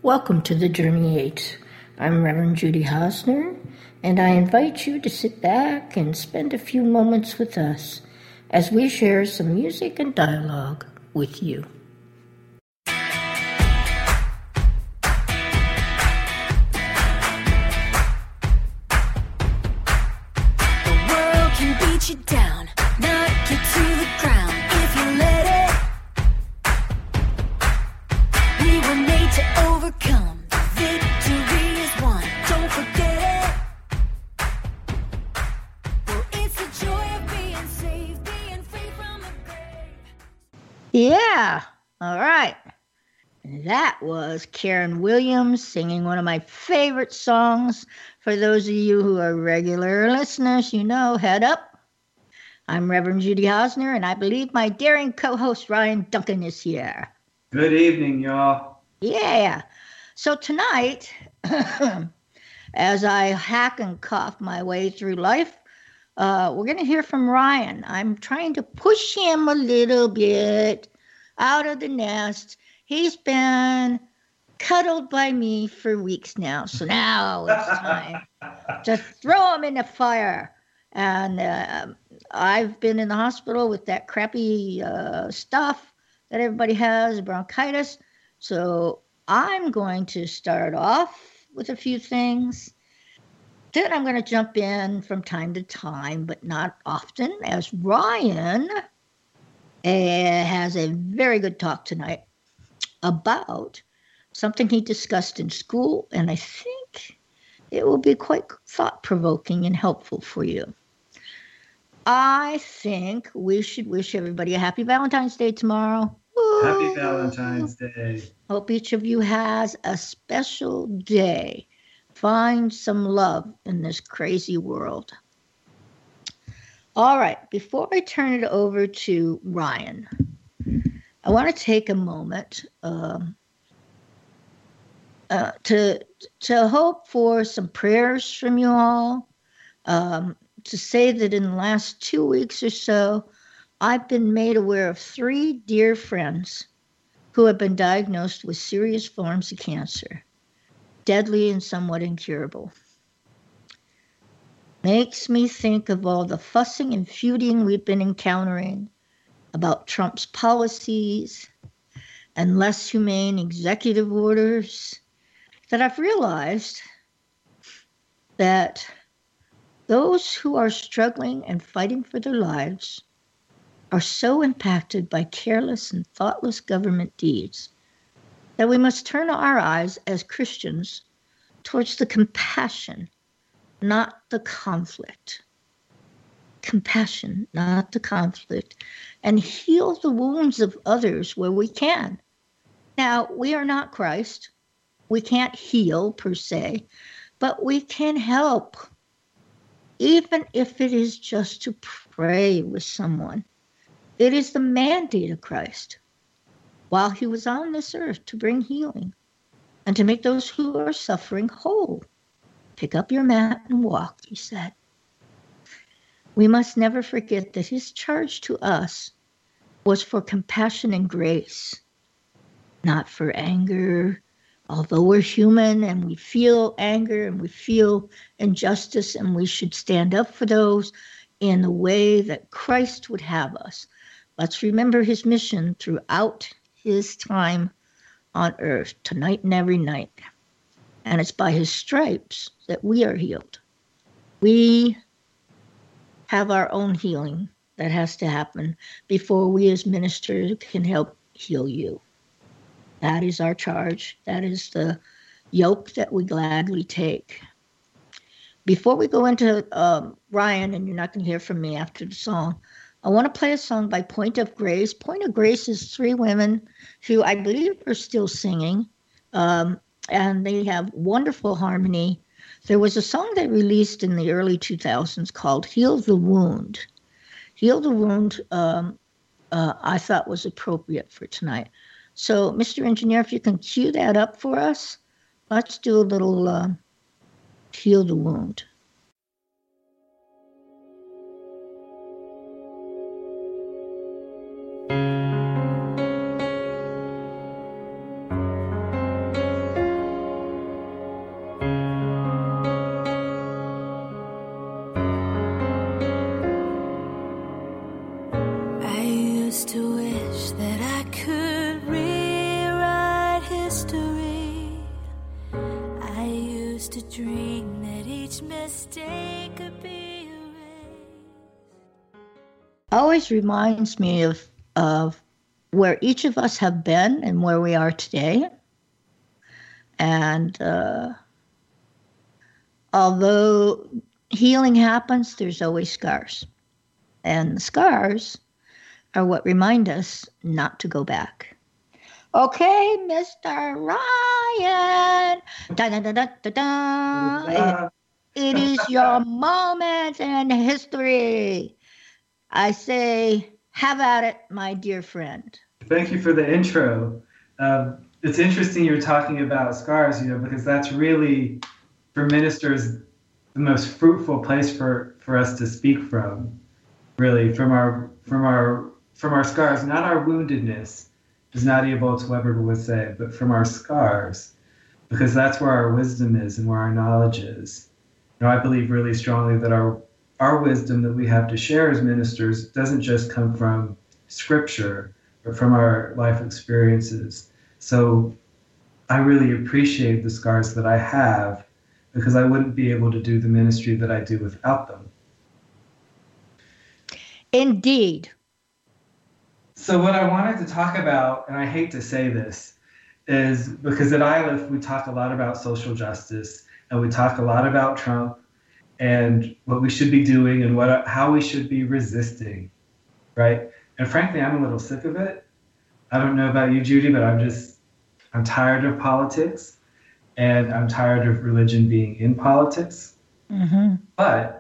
Welcome to the Journey 8. I'm Reverend Judy Hosner, and I invite you to sit back and spend a few moments with us as we share some music and dialogue with you. The world can beat you down, knock you to the ground if you let it. We were made to overcome. The victory is won. Don't forget it. Well, it's the joy of being saved, being free from the grave. Yeah, all right. That was Karen Williams singing one of my favorite songs. For those of you who are regular listeners, you know, Head Up. I'm Reverend Judy Hosner, and I believe my daring co-host Ryan Duncan is here. Good evening, y'all. Yeah. So tonight, as I hack and cough my way through life, we're going to hear from Ryan. I'm trying to push him a little bit out of the nest. He's been cuddled by me for weeks now. So now it's time to throw him in the fire. And I've been in the hospital with that crappy stuff that everybody has, bronchitis. So I'm going to start off with a few things. Then I'm going to jump in from time to time, but not often, as Ryan has a very good talk tonight about something he discussed in school, and I think it will be quite thought-provoking and helpful for you. I think we should wish everybody a happy Valentine's Day tomorrow. Woo! Happy Valentine's Day. Hope each of you has a special day. Find some love in this crazy world. All right, before I turn it over to Ryan, I want to take a moment to hope for some prayers from you all, to say that in the last 2 weeks or so, I've been made aware of 3 dear friends who have been diagnosed with serious forms of cancer, deadly and somewhat incurable. Makes me think of all the fussing and feuding we've been encountering about Trump's policies and less humane executive orders, that I've realized that those who are struggling and fighting for their lives are so impacted by careless and thoughtless government deeds that we must turn our eyes as Christians towards the compassion, not the conflict. Compassion, not the conflict, and heal the wounds of others where we can. Now, we are not Christ. We can't heal per se, but we can help, even if it is just to pray with someone. It is the mandate of Christ while he was on this earth to bring healing and to make those who are suffering whole. Pick up your mat and walk, he said. We must never forget that his charge to us was for compassion and grace, not for anger. Although we're human and we feel anger and we feel injustice, and we should stand up for those in the way that Christ would have us. Let's remember his mission throughout his time on earth, tonight and every night. And it's by his stripes that we are healed. We have our own healing that has to happen before we as ministers can help heal you. That is our charge. That is the yoke that we gladly take. Before we go into Ryan, and you're not going to hear from me after the song, I want to play a song by Point of Grace. Point of Grace is 3 women who I believe are still singing, and they have wonderful harmony. There was a song they released in the early 2000s called Heal the Wound. Heal the Wound, I thought was appropriate for tonight. So, Mr. Engineer, if you can cue that up for us, let's do a little Heal the Wound. wish that I could rewrite history. I used to dream that each mistake could be erased. Always reminds me of where each of us have been and where we are today. And although healing happens, there's always scars. And the scars are what remind us not to go back. Okay, Mr. Ryan. Da, da, da, da, da, da. It is your moment in history. I say, have at it, my dear friend. Thank you for the intro. It's interesting you're talking about scars, because that's really, for ministers, the most fruitful place for us to speak from. Really, from our scars, not our woundedness, as Nadia Bolz-Weber would say, but from our scars, because that's where our wisdom is and where our knowledge is. I believe really strongly that our wisdom that we have to share as ministers doesn't just come from Scripture, but from our life experiences. So I really appreciate the scars that I have, because I wouldn't be able to do the ministry that I do without them. Indeed. So what I wanted to talk about, and I hate to say this, is because at ILIF we talk a lot about social justice, and we talk a lot about Trump and what we should be doing and how we should be resisting, right? And frankly, I'm a little sick of it. I don't know about you, Judy, but I'm tired of politics, and I'm tired of religion being in politics. Mm-hmm. But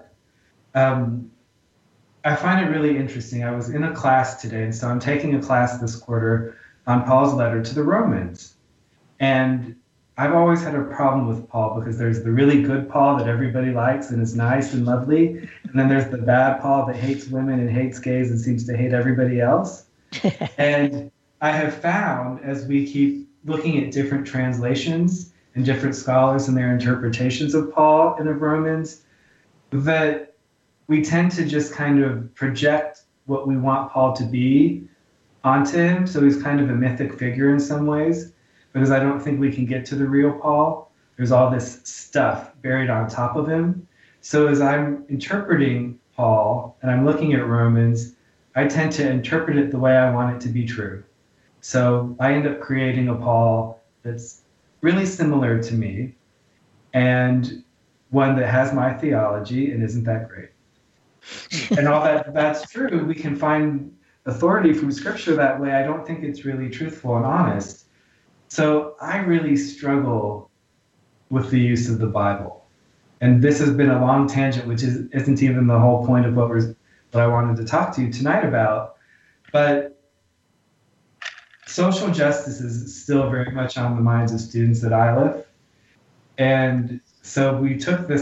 I find it really interesting. I was in a class today, and so I'm taking a class this quarter on Paul's letter to the Romans. And I've always had a problem with Paul, because there's the really good Paul that everybody likes and is nice and lovely. And then there's the bad Paul that hates women and hates gays and seems to hate everybody else. And I have found, as we keep looking at different translations and different scholars and their interpretations of Paul and of Romans, that we tend to just kind of project what we want Paul to be onto him. So he's kind of a mythic figure in some ways, because I don't think we can get to the real Paul. There's all this stuff buried on top of him. So as I'm interpreting Paul and I'm looking at Romans, I tend to interpret it the way I want it to be true. So I end up creating a Paul that's really similar to me, and one that has my theology and isn't that great. And all that's true. We can find authority from Scripture that way. I don't think it's really truthful and honest. So I really struggle with the use of the Bible. And this has been a long tangent, which isn't even the whole point of what I wanted to talk to you tonight about. But social justice is still very much on the minds of students at ILIF. And so we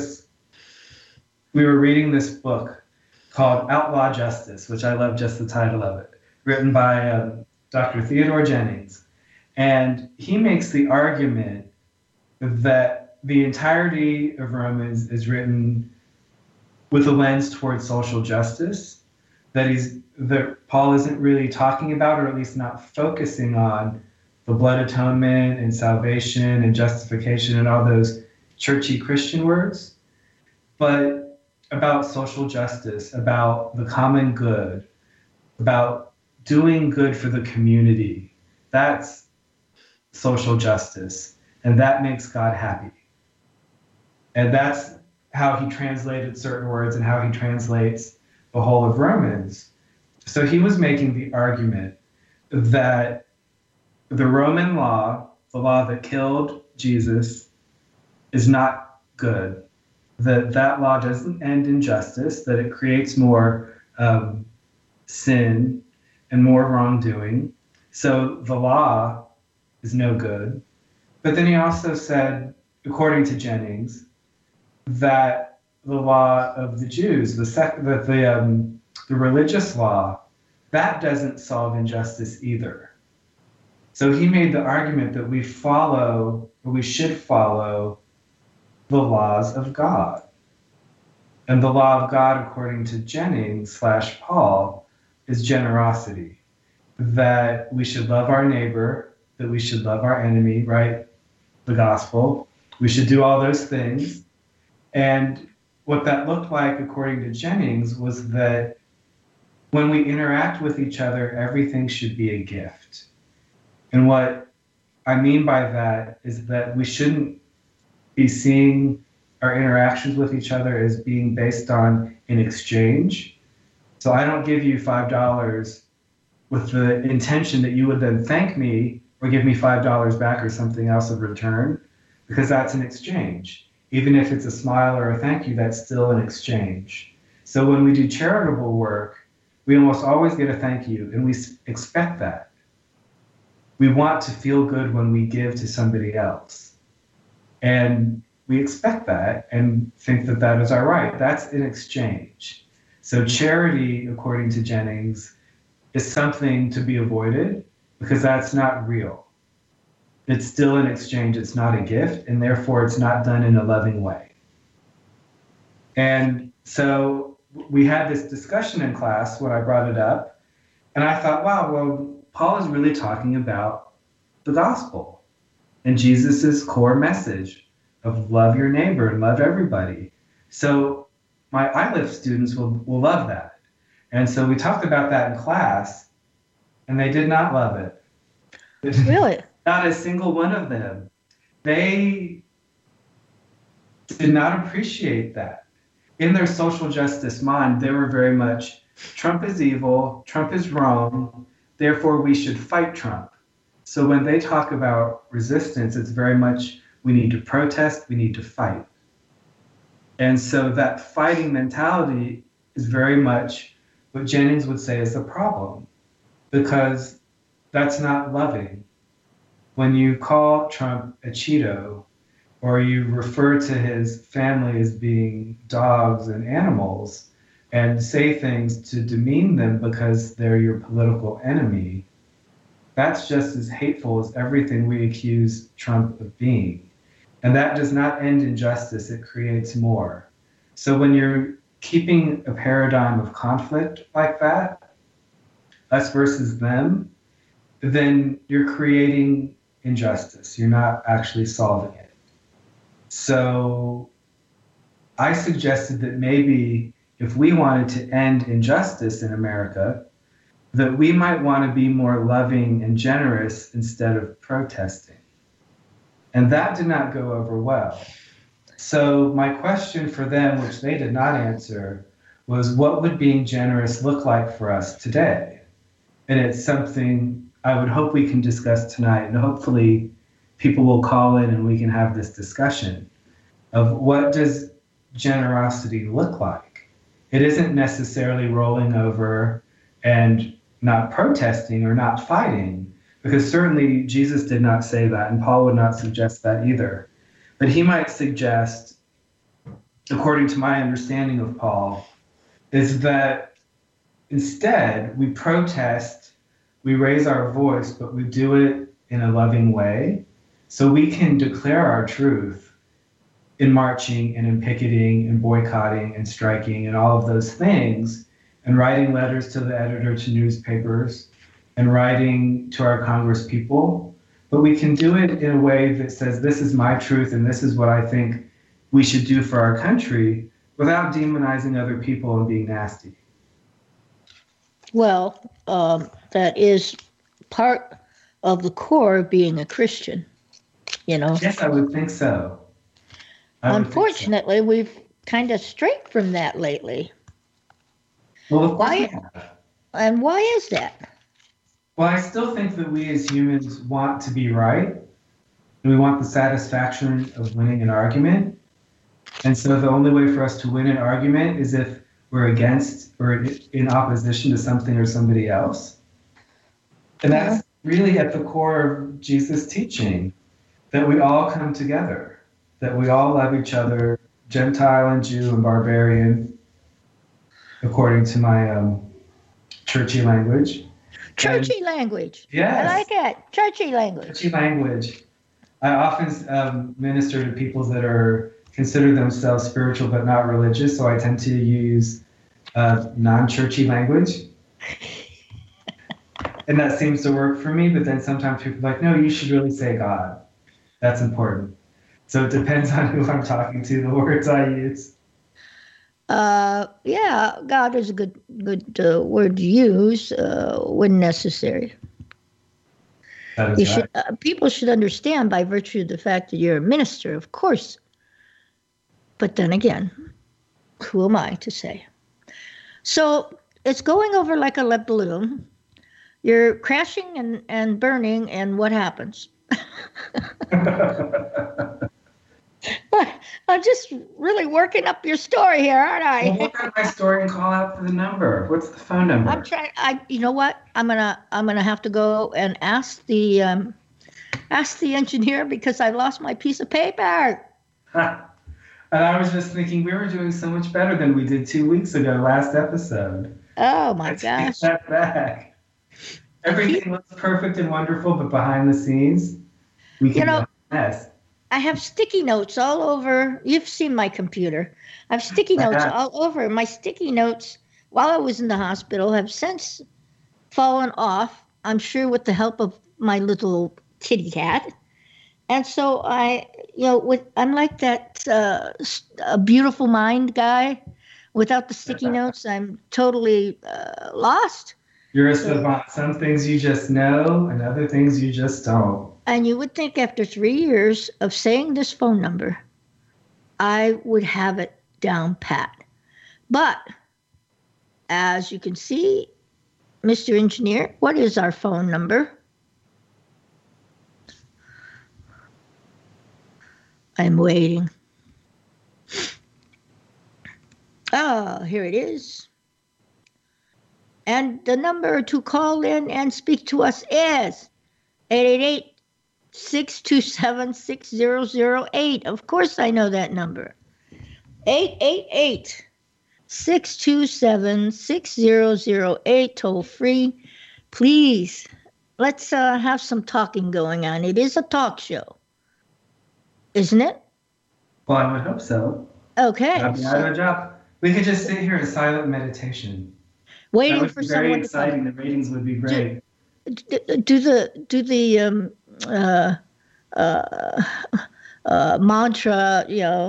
were reading this book called Outlaw Justice, which I love just the title of it, written by Dr. Theodore Jennings. And he makes the argument that the entirety of Romans is written with a lens towards social justice, that Paul isn't really talking about, or at least not focusing on, the blood atonement and salvation and justification and all those churchy Christian words, but about social justice, about the common good, about doing good for the community. That's social justice, and that makes God happy. And that's how he translated certain words and how he translates the whole of Romans. So he was making the argument that the Roman law, the law that killed Jesus, is not good. That law doesn't end in justice, that it creates more sin and more wrongdoing. So the law is no good. But then he also said, according to Jennings, that the law of the Jews, the religious law, that doesn't solve injustice either. So he made the argument that we should follow the laws of God. And the law of God, according to Jennings / Paul, is generosity. that we should love our neighbor, that we should love our enemy, right? The gospel. We should do all those things. And what that looked like, according to Jennings, was that when we interact with each other, everything should be a gift. And what I mean by that is that we shouldn't be seeing our interactions with each other as being based on an exchange. So I don't give you $5 with the intention that you would then thank me or give me $5 back or something else in return, because that's an exchange. Even if it's a smile or a thank you, that's still an exchange. So when we do charitable work, we almost always get a thank you, and we expect that. We want to feel good when we give to somebody else. And we expect that and think that that is our right. That's an exchange. So charity, according to Jennings, is something to be avoided because that's not real. It's still an exchange. It's not a gift, and therefore it's not done in a loving way. And so we had this discussion in class when I brought it up, and I thought, wow, well, Paul is really talking about the gospel and Jesus's core message of love your neighbor and love everybody. So my ILIF students will love that. And so we talked about that in class, and they did not love it. Really? Not a single one of them. They did not appreciate that. In their social justice mind, they were very much, Trump is evil, Trump is wrong, therefore we should fight Trump. So when they talk about resistance, it's very much, we need to protest, we need to fight. And so that fighting mentality is very much what Jennings would say is the problem, because that's not loving. When you call Trump a Cheeto, or you refer to his family as being dogs and animals, and say things to demean them because they're your political enemy, that's just as hateful as everything we accuse Trump of being. And that does not end in justice, it creates more. So when you're keeping a paradigm of conflict like that, us versus them, then you're creating injustice. You're not actually solving it. So I suggested that maybe if we wanted to end injustice in America, that we might want to be more loving and generous instead of protesting. And that did not go over well. So my question for them, which they did not answer, was what would being generous look like for us today? And it's something I would hope we can discuss tonight, and hopefully people will call in and we can have this discussion of what does generosity look like? It isn't necessarily rolling over and not protesting or not fighting, because certainly Jesus did not say that, and Paul would not suggest that either. But he might suggest, according to my understanding of Paul, is that instead we protest, we raise our voice, but we do it in a loving way, so we can declare our truth in marching and in picketing and boycotting and striking and all of those things, and writing letters to the editor, to newspapers, and writing to our Congress people. But we can do it in a way that says, this is my truth and this is what I think we should do for our country, without demonizing other people and being nasty. Well, that is part of the core of being a Christian, you know. Yes, I would think so. Unfortunately, we've kind of strayed from that lately. Well, of course Why? we have. And why is that? Well, I still think that we as humans want to be right, and we want the satisfaction of winning an argument. And so the only way for us to win an argument is if we're against or in opposition to something or somebody else. And that's really at the core of Jesus' teaching, that we all come together, that we all love each other, Gentile and Jew and barbarian, according to my churchy language. Churchy language. Yes. I like that. Churchy language. Churchy language. I often minister to people that consider themselves spiritual but not religious, so I tend to use non-churchy language. And that seems to work for me, but then sometimes people are like, no, you should really say God. That's important. So it depends on who I'm talking to, the words I use. Yeah, God is a good word to use when necessary. That is right. People should understand by virtue of the fact that you're a minister, of course. But then again, who am I to say? So it's going over like a lead balloon. You're crashing and burning, and what happens? I'm just really working up your story here, aren't I? Well, look at my story and call out for the number. What's the phone number? I'm trying. You know what? I'm gonna have to go and ask the engineer because I lost my piece of paper. And I was just thinking we were doing so much better than we did 2 weeks ago, last episode. Oh my Let's gosh! take that back. Everything looks perfect and wonderful, but behind the scenes, we can be a mess. I have sticky notes all over. You've seen my computer. I have sticky notes all over. My sticky notes, while I was in the hospital, have since fallen off, I'm sure with the help of my little kitty cat. And so I'm like that a beautiful mind guy. Without the sticky notes, I'm totally lost. You're a savant. Some things you just know, and other things you just don't. And you would think after 3 years of saying this phone number, I would have it down pat. But as you can see, Mr. Engineer, what is our phone number? I'm waiting. Oh, here it is. And the number to call in and speak to us is 888-627-6008. Of course I know that number. 888-627-6008, toll free. Please, let's have some talking going on. It is a talk show, isn't it? Well, I would hope so. Okay. That'd be our job. We could just sit here in silent meditation. Waiting for someone to come. Very exciting. The ratings would be great. Do the mantra,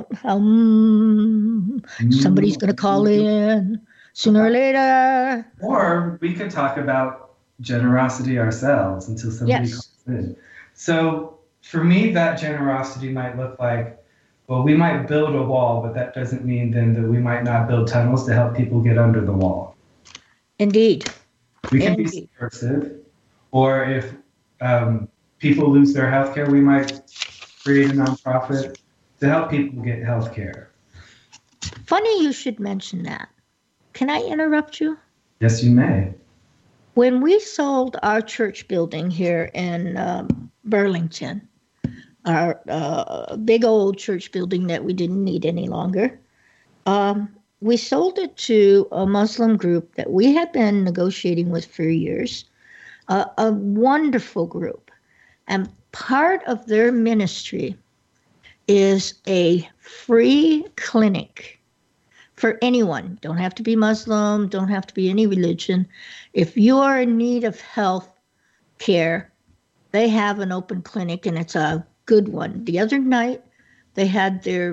somebody's going to call in sooner or later. Or we could talk about generosity ourselves until somebody calls in. So for me, that generosity might look like, well, we might build a wall, but that doesn't mean then that we might not build tunnels to help people get under the wall. Indeed. We can be subversive. Or if people lose their health care, we might create a nonprofit to help people get health care. Funny you should mention that. Can I interrupt you? Yes, you may. When we sold our church building here in Burlington, our big old church building that we didn't need any longer, we sold it to a Muslim group that we had been negotiating with for years, a wonderful group. And part of their ministry is a free clinic for anyone. Don't have to be Muslim, don't have to be any religion. If you are in need of health care, they have an open clinic, and it's a good one. The other night, they had their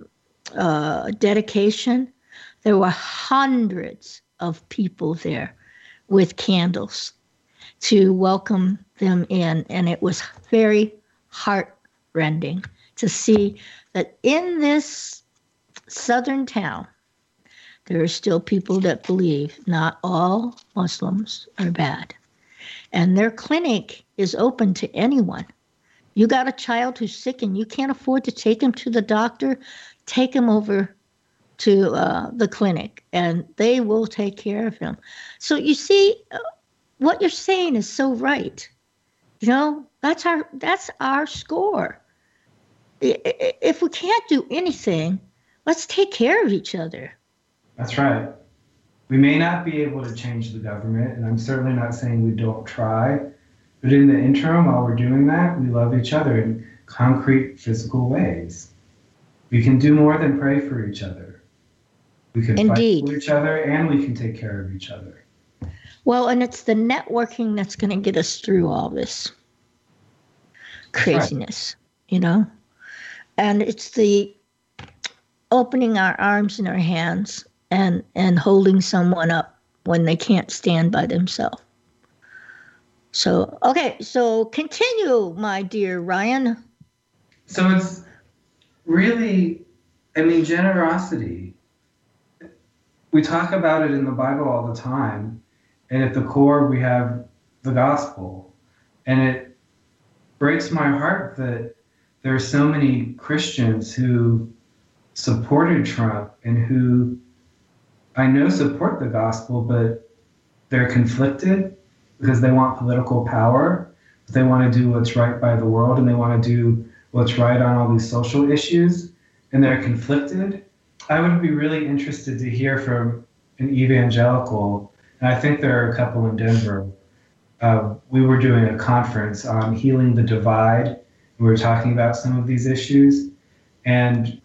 dedication. There were hundreds of people there with candles to welcome them in, and it was very heart-rending to see that in this southern town, there are still people that believe not all Muslims are bad. And their clinic is open to anyone. You got a child who's sick and you can't afford to take him to the doctor, take him over to the clinic, and they will take care of him. So you see, what you're saying is so right. That's our score. If we can't do anything, let's take care of each other. That's right. We may not be able to change the government, and I'm certainly not saying we don't try, but in the interim, while we're doing that, we love each other in concrete, physical ways. We can do more than pray for each other. We can fight for each other, and we can take care of each other. Well, and it's the networking that's going to get us through all this craziness, you know? And it's the opening our arms and our hands and holding someone up when they can't stand by themselves. So, okay, so continue, my dear Ryan. So it's really, I mean, generosity. We talk about it in the Bible all the time. And at the core, we have the gospel. And it breaks my heart that there are so many Christians who supported Trump and who I know support the gospel, but they're conflicted because they want political power. They want to do what's right by the world, and they want to do what's right on all these social issues, and they're conflicted. I would be really interested to hear from an evangelical, and I think there are a couple in Denver. We were doing a conference on healing the divide. We were talking about some of these issues, and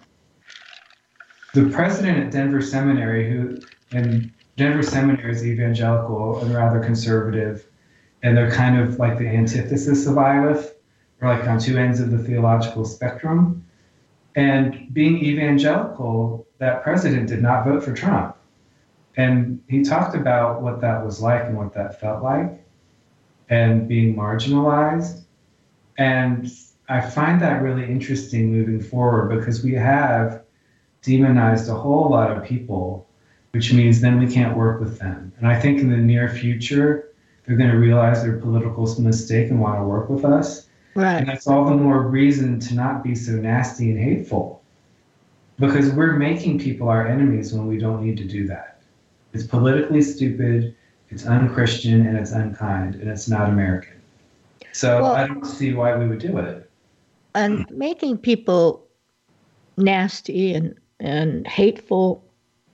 the president at Denver Seminary, Denver Seminary is evangelical and rather conservative, and they're kind of like the antithesis of Iliff, or like on two ends of the theological spectrum. And being evangelical, that president did not vote for Trump. And he talked about what that was like and what that felt like, and being marginalized. And I find that really interesting moving forward, because we have demonized a whole lot of people, which means then we can't work with them. And I think in the near future, they're going to realize their political mistake and want to work with us. Right. And that's all the more reason to not be so nasty and hateful, because we're making people our enemies when we don't need to do that. It's politically stupid, it's unchristian, and it's unkind, and it's not American. So I don't see why we would do it. And making people nasty and hateful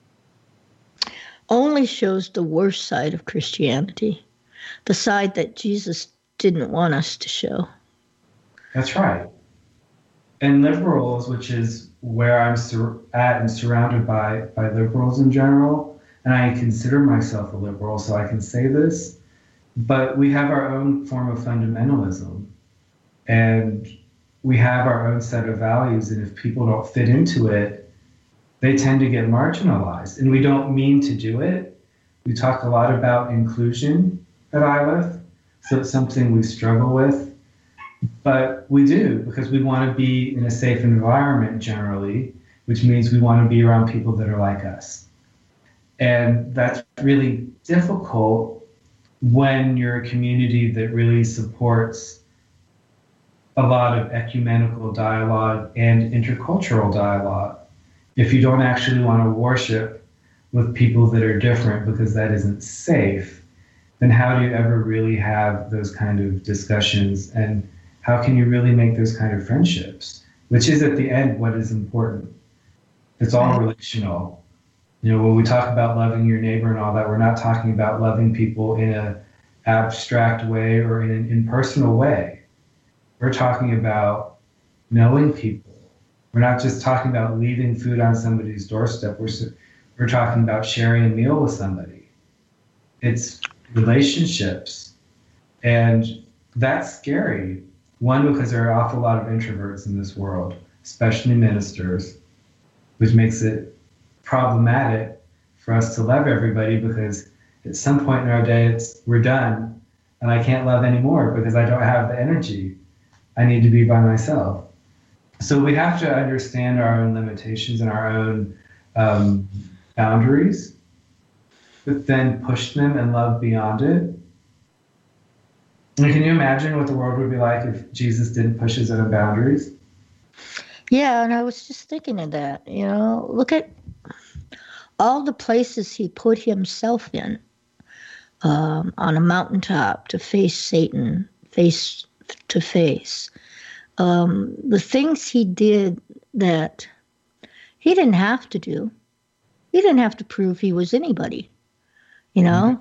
only shows the worst side of Christianity, the side that Jesus didn't want us to show. That's right. And liberals, which is where I'm at and surrounded by liberals in general, and I consider myself a liberal, so I can say this, but we have our own form of fundamentalism, and we have our own set of values, and if people don't fit into it, they tend to get marginalized, and we don't mean to do it. We talk a lot about inclusion at Iliff, so it's something we struggle with, but we do, because we want to be in a safe environment generally, which means we want to be around people that are like us. And that's really difficult when you're a community that really supports a lot of ecumenical dialogue and intercultural dialogue. If you don't actually want to worship with people that are different because that isn't safe, then how do you ever really have those kind of discussions? And how can you really make those kind of friendships? Which is at the end what is important. It's all relational. You know, when we talk about loving your neighbor and all that, we're not talking about loving people in an abstract way or in an impersonal way. We're talking about knowing people. We're not just talking about leaving food on somebody's doorstep. We're talking about sharing a meal with somebody. It's relationships. And that's scary. One, because there are an awful lot of introverts in this world, especially ministers, which makes it problematic for us to love everybody, because at some point in our day, we're done, and I can't love anymore because I don't have the energy. I need to be by myself. So we have to understand our own limitations and our own boundaries, but then push them and love beyond it. And can you imagine what the world would be like if Jesus didn't push his own boundaries? Yeah, and I was just thinking of that. You know, look at all the places he put himself in, on a mountaintop to face Satan face to face. The things he did that he didn't have to do. He didn't have to prove he was anybody, you know?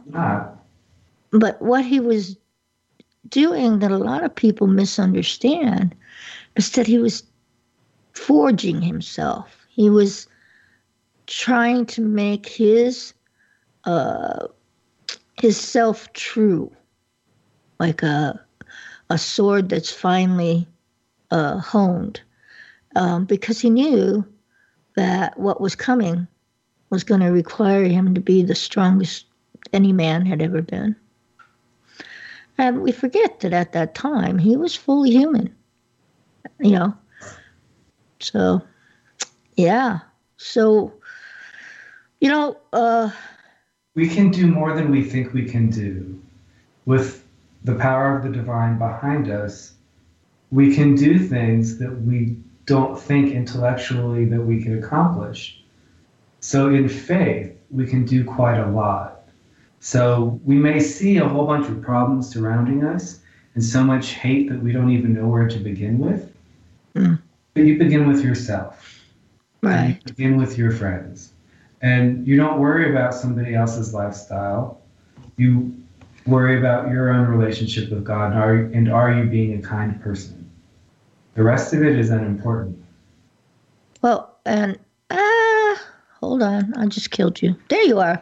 But what he was doing that a lot of people misunderstand is that he was forging himself. He was trying to make his his self true, like a sword that's finely honed, because he knew that what was coming was going to require him to be the strongest any man had ever been. And we forget that at that time he was fully human, you know. So, yeah. So, you know, we can do more than we think we can do. With the power of the divine behind us, we can do things that we don't think intellectually that we can accomplish. So in faith, we can do quite a lot. So we may see a whole bunch of problems surrounding us and so much hate that we don't even know where to begin with. But you begin with yourself. right. And you begin with your friends. And you don't worry about somebody else's lifestyle. You worry about your own relationship with God, and are you being a kind person? The rest of it is unimportant. Well, and hold on, I just killed you. There you are.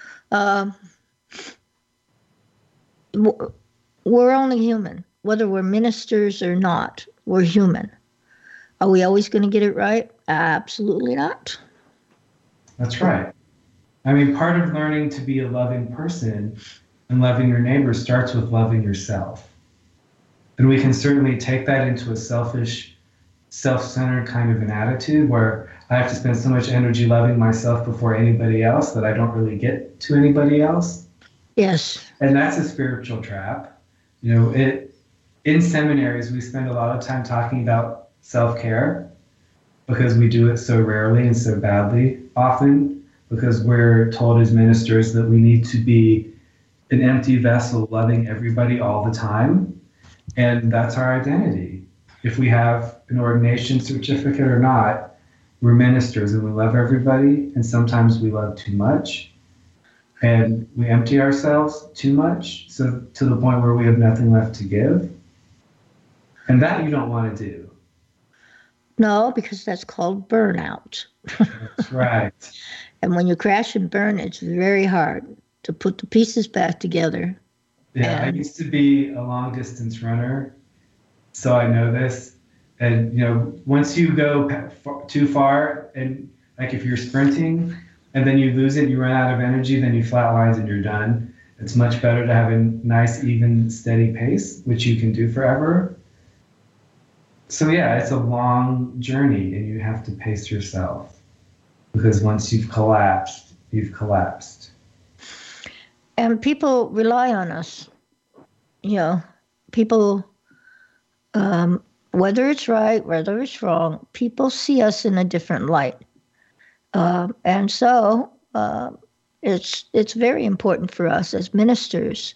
We're only human, whether we're ministers or not. We're human. Are we always going to get it right? Absolutely not. That's right. I mean, part of learning to be a loving person and loving your neighbor starts with loving yourself. And we can certainly take that into a selfish, self-centered kind of an attitude where I have to spend so much energy loving myself before anybody else that I don't really get to anybody else. Yes. And that's a spiritual trap. You know, in seminaries, we spend a lot of time talking about self-care because we do it so rarely and so badly often, because we're told as ministers that we need to be an empty vessel loving everybody all the time. And that's our identity. If we have an ordination certificate or not, we're ministers and we love everybody. And sometimes we love too much. And we empty ourselves too much, so to the point where we have nothing left to give. And that you don't want to do. No, because that's called burnout. That's right. And when you crash and burn, it's very hard to put the pieces back together. Yeah, I used to be a long distance runner, so I know this. And, you know, once you go too far, and like if you're sprinting and then you lose it, you run out of energy, then you flatlines and you're done. It's much better to have a nice, even, steady pace, which you can do forever. So yeah, it's a long journey and you have to pace yourself, because once you've collapsed, you've collapsed. And people rely on us. You know, people, whether it's right, whether it's wrong, people see us in a different light. And so it's very important for us as ministers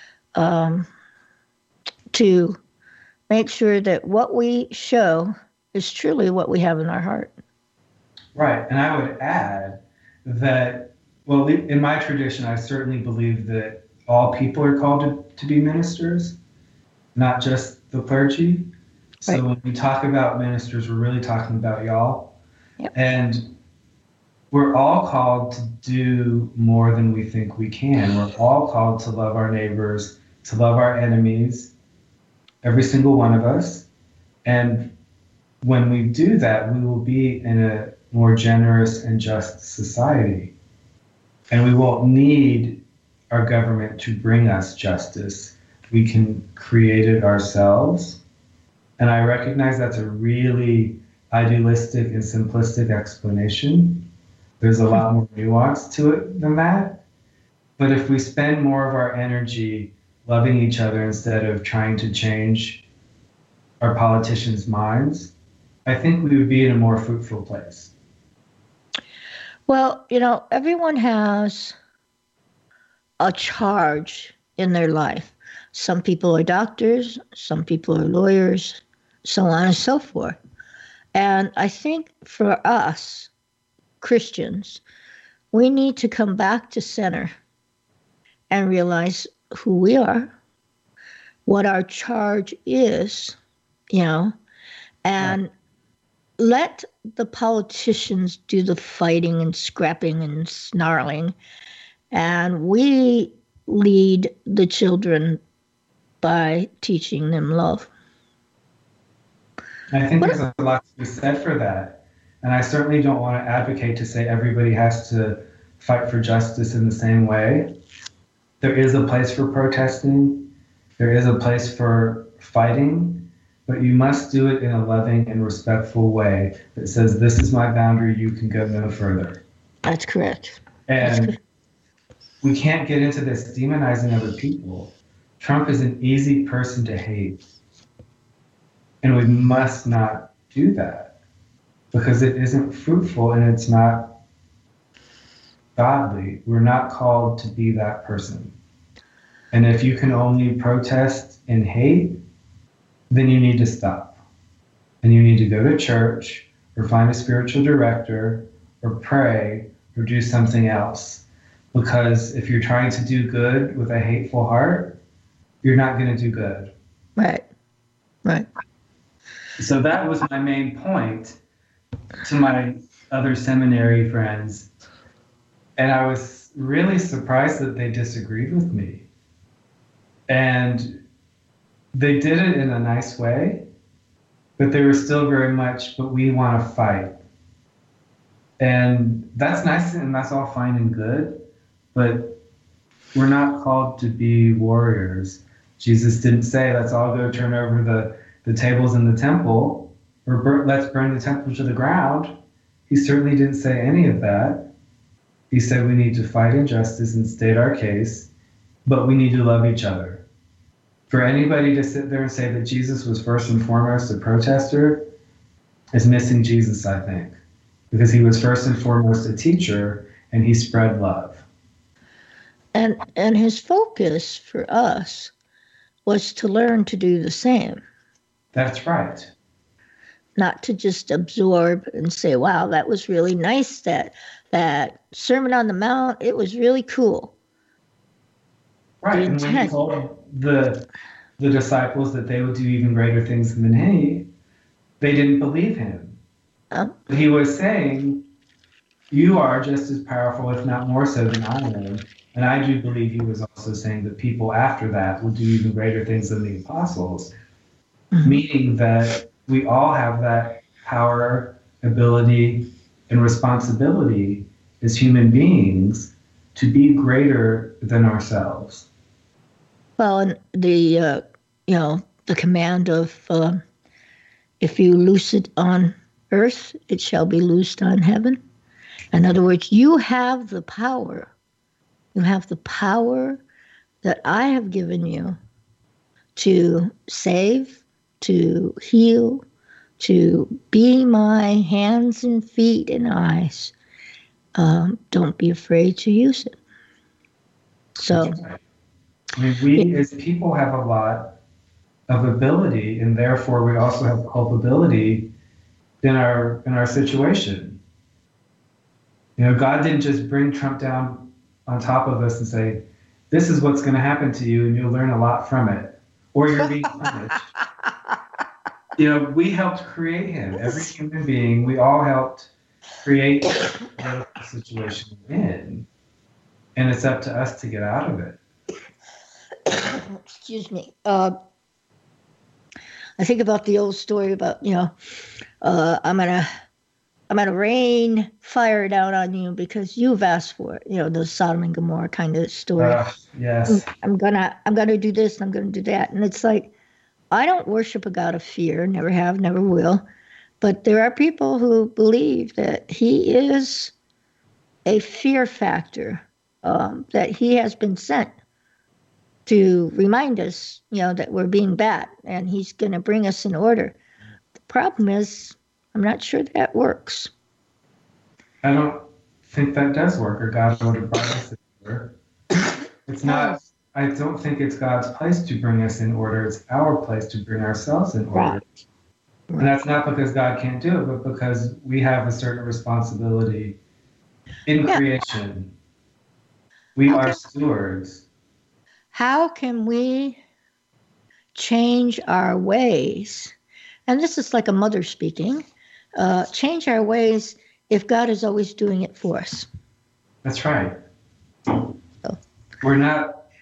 to make sure that what we show is truly what we have in our heart. Right. And I would add that, well, in my tradition, I certainly believe that all people are called to be ministers, not just the clergy. So Right. when we talk about ministers, we're really talking about y'all. Yep. And we're all called to do more than we think we can. We're all called to love our neighbors, to love our enemies, every single one of us. And when we do that, we will be in a more generous and just society. And we won't need our government to bring us justice. We can create it ourselves. And I recognize that's a really idealistic and simplistic explanation. There's a lot more nuance to it than that. But if we spend more of our energy loving each other instead of trying to change our politicians' minds, I think we would be in a more fruitful place. Well, you know, everyone has a charge in their life. Some people are doctors, some people are lawyers, so on and so forth. And I think for us, Christians, we need to come back to center and realize who we are, what our charge is, you know, and let the politicians do the fighting and scrapping and snarling. And we lead the children by teaching them love. I think What there's a lot to be said for that. And I certainly don't want to advocate to say everybody has to fight for justice in the same way. There is a place for protesting. There is a place for fighting, but you must do it in a loving and respectful way that says, this is my boundary, you can go no further. That's correct. And we can't get into this demonizing other people. Trump is an easy person to hate. And we must not do that because it isn't fruitful and it's not godly. We're not called to be that person. And if you can only protest and hate, then you need to stop. And you need to go to church or find a spiritual director or pray or do something else. Because if you're trying to do good with a hateful heart, you're not going to do good. Right. Right. So that was my main point to my other seminary friends. And I was really surprised that they disagreed with me. And they did it in a nice way, but they were still very much, but we want to fight. And that's nice and that's all fine and good, but we're not called to be warriors. Jesus didn't say, let's all go turn over the tables in the temple, or let's burn the temple to the ground. He certainly didn't say any of that. He said we need to fight injustice and state our case, but we need to love each other. For anybody to sit there and say that Jesus was first and foremost a protester is missing Jesus, I think, because he was first and foremost a teacher and he spread love. And his focus for us was to learn to do the same. That's right. Not to just absorb and say, wow, that was really nice, that Sermon on the Mount, it was really cool. Right, and when he told the disciples that they would do even greater things than he, they didn't believe him. He was saying, you are just as powerful, if not more so than I am. And I do believe he was also saying that people after that will do even greater things than the apostles, meaning that we all have that power, ability, and responsibility as human beings to be greater than ourselves. Well, and the command of if you loose it on earth, it shall be loosed on heaven. In other words, you have the power. You have the power that I have given you to save, to heal, to be my hands and feet and eyes. Don't be afraid to use it. So, I mean, we as people have a lot of ability, and therefore we also have culpability in our situation. You know, God didn't just bring Trump down on top of us and say, this is what's going to happen to you, and you'll learn a lot from it, or you're being punished. You know, we helped create him. Every human being, we all helped create the situation we're in, and it's up to us to get out of it. Excuse me. I think about the old story about, I'm gonna rain fire down on you because you've asked for it. The Sodom and Gomorrah kind of story. Yes. I'm gonna do this and I'm gonna do that, and it's like, I don't worship a God of fear. Never have, never will. But there are people who believe that he is a fear factor, that he has been sent to remind us, that we're being bad, and he's going to bring us in order. The problem is, I'm not sure that works. I don't think that does work, or God would have brought us in order. It's not. I don't think it's God's place to bring us in order. It's our place to bring ourselves in order. Right. And that's not because God can't do it, but because we have a certain responsibility in creation. We are stewards. How can we change our ways? And this is like a mother speaking. Change our ways if God is always doing it for us. That's right. We're not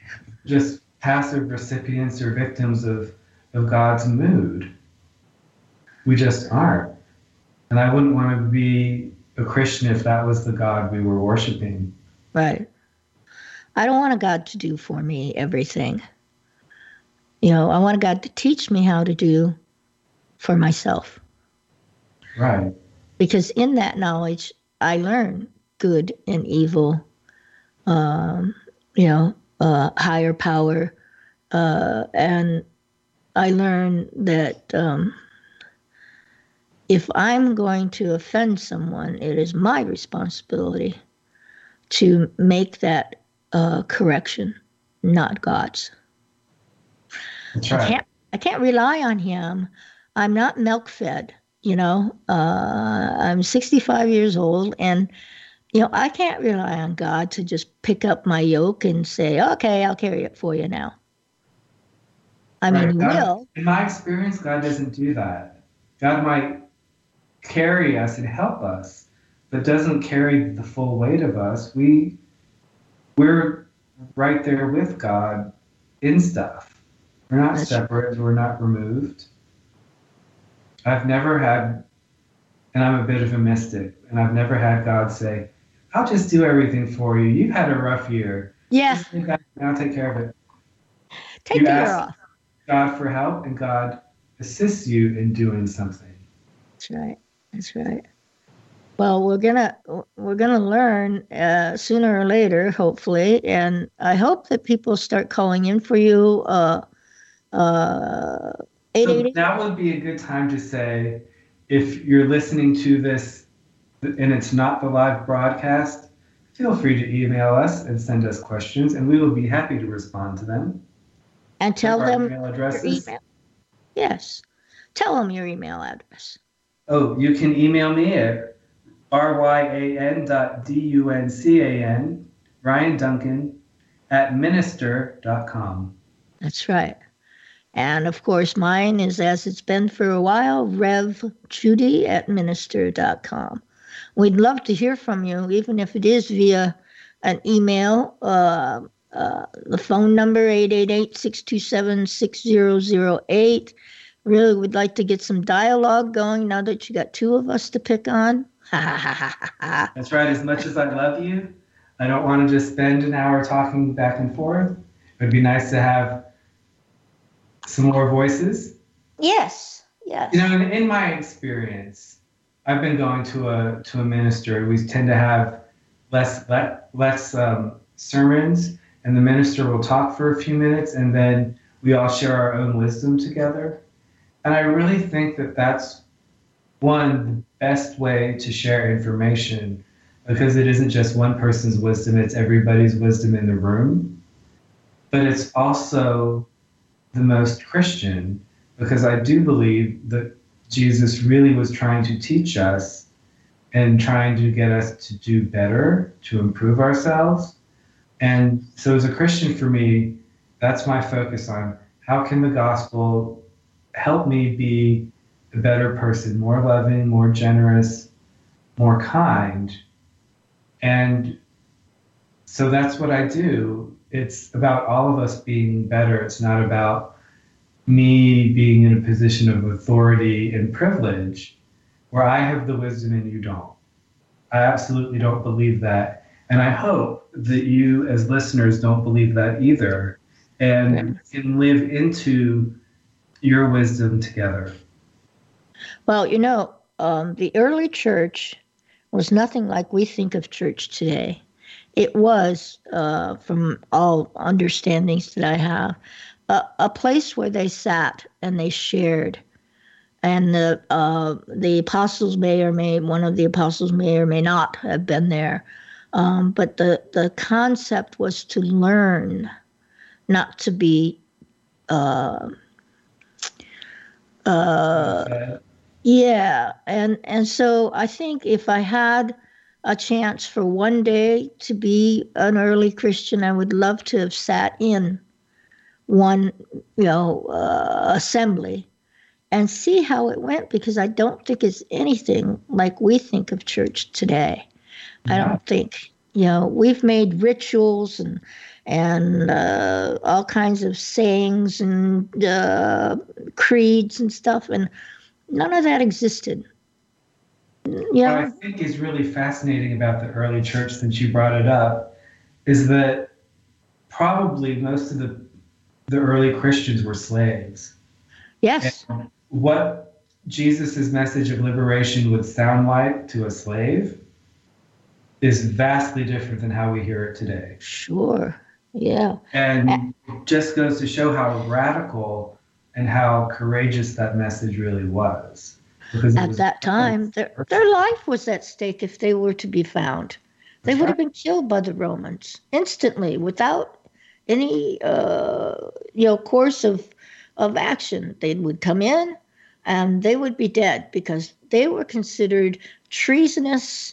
just passive recipients or victims of God's mood. We just aren't. And I wouldn't want to be a Christian if that was the God we were worshiping. Right. I don't want a God to do for me everything. You know, I want a God to teach me how to do for myself. Right. Because in that knowledge, I learn good and evil, higher power. And I learn that if I'm going to offend someone, it is my responsibility to make that correction, not God's. That's right. I can't rely on him. I'm not milk fed, I'm 65 years old, and I can't rely on God to just pick up my yoke and say, okay, I'll carry it for you now. I mean, he will. In my experience, God doesn't do that. God might carry us and help us, but doesn't carry the full weight of us. We're right there with God in stuff. We're not separate. We're not removed. I've never had, and I'm a bit of a mystic, and I've never had God say, I'll just do everything for you. You've had a rough year. Yeah. I'll take care of it. Take the year off. God for help, and God assists you in doing something. That's right. That's right. Well, we're gonna learn sooner or later, hopefully, and I hope that people start calling in for you. 888. So that would be a good time to say, if you're listening to this and it's not the live broadcast, feel free to email us and send us questions, and we will be happy to respond to them. And tell them email addresses. Your email. Yes. Tell them your email address. Oh, you can email me at ryan.duncan, Ryan Duncan, @minister.com. That's right. And of course, mine is, as it's been for a while, RevJudy @minister.com. We'd love to hear from you, even if it is via an email. The phone number, 888-627-6008. Really would like to get some dialogue going now that you got two of us to pick on. That's right. As much as I love you, I don't want to just spend an hour talking back and forth. It would be nice to have some more voices. Yes, yes. In my experience, I've been going to a minister. We tend to have less sermons, and the minister will talk for a few minutes, and then we all share our own wisdom together. And I really think that that's the best way to share information, because it isn't just one person's wisdom, it's everybody's wisdom in the room. But it's also the most Christian, because I do believe that Jesus really was trying to teach us and trying to get us to do better, to improve ourselves. And so as a Christian, for me, that's my focus on how can the gospel help me be a better person, more loving, more generous, more kind. And so that's what I do. It's about all of us being better. It's not about me being in a position of authority and privilege where I have the wisdom and you don't. I absolutely don't believe that. And I hope that you as listeners don't believe that either, and can live into your wisdom together. Well, the early church was nothing like we think of church today. It was, from all understandings that I have, a place where they sat and they shared. And the apostles one of the apostles may or may not have been there. But the concept was to learn, not to be yeah. And so I think if I had a chance for one day to be an early Christian, I would love to have sat in one, assembly and see how it went, because I don't think it's anything like we think of church today. Yeah. I don't think, we've made rituals and all kinds of sayings and creeds and stuff, and none of that existed. What I think is really fascinating about the early church, since you brought it up, is that probably most of the early Christians were slaves. Yes. And what Jesus' message of liberation would sound like to a slave is vastly different than how we hear it today. Sure. Yeah. And it just goes to show how radical and how courageous that message really was. Because at that time, their life was at stake if they were to be found. They would have been killed by the Romans instantly without any course of action. They would come in and they would be dead because they were considered treasonous,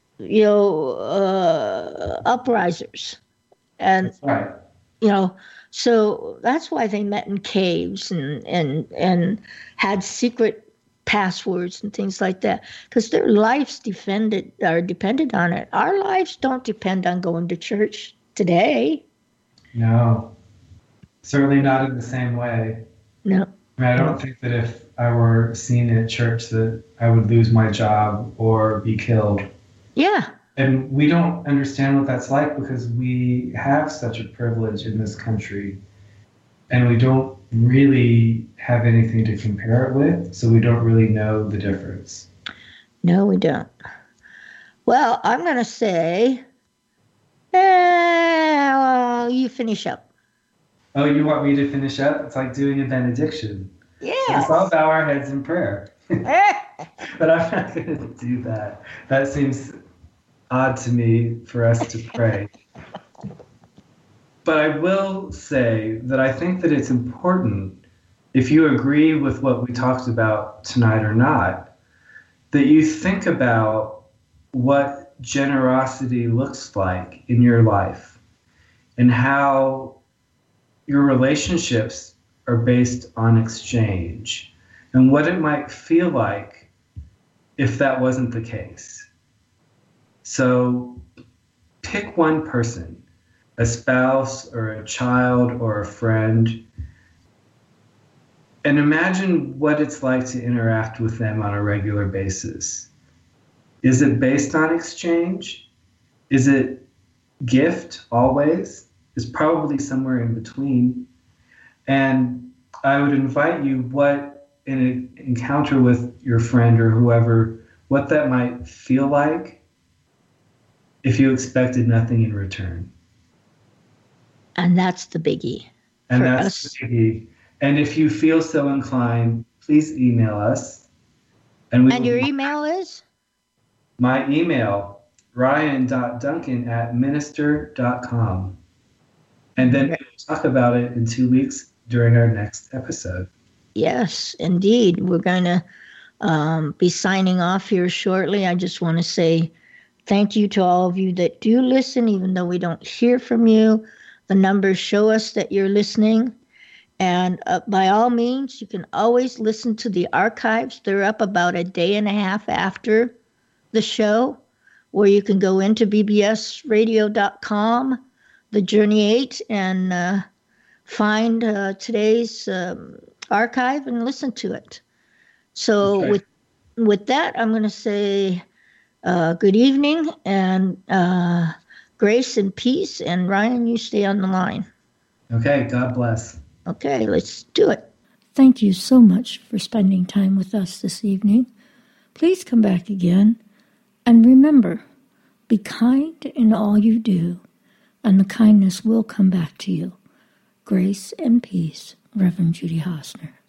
uprisers. And That's right. So that's why they met in caves and had secret passwords and things like that, because their lives depended on it. Our lives don't depend on going to church today. No, certainly not in the same way. No. I don't think that if I were seen at church that I would lose my job or be killed. Yeah. And we don't understand what that's like because we have such a privilege in this country and we don't really have anything to compare it with, so we don't really know the difference. No, we don't. Well, I'm going to say, you finish up. Oh, you want me to finish up? It's like doing a benediction. Yeah. Let's all bow our heads in prayer. But I'm not going to do that. That seems odd to me for us to pray. But I will say that I think that it's important, if you agree with what we talked about tonight or not, that you think about what generosity looks like in your life and how your relationships are based on exchange and what it might feel like if that wasn't the case. So pick one person, a spouse or a child or a friend, and imagine what it's like to interact with them on a regular basis. Is it based on exchange? Is it gift always? It's probably somewhere in between. And I would invite you, what in an encounter with your friend or whoever, what that might feel like if you expected nothing in return. And that's the biggie. And that's the biggie. And if you feel so inclined, please email us. And your email is? My email, ryan.duncan@minister.com. And then we'll talk about it in 2 weeks during our next episode. Yes, indeed. We're going to be signing off here shortly. I just want to say thank you to all of you that do listen, even though we don't hear from you. The numbers show us that you're listening. And by all means, you can always listen to the archives. They're up about a day and a half after the show, where you can go into bbsradio.com, the Journey 8, and find today's archive and listen to it. So with that, I'm going to say good evening and grace and peace. And Ryan, you stay on the line. Okay, God bless. Okay, let's do it. Thank you so much for spending time with us this evening. Please come back again. And remember, be kind in all you do, and the kindness will come back to you. Grace and peace, Reverend Judy Hosner.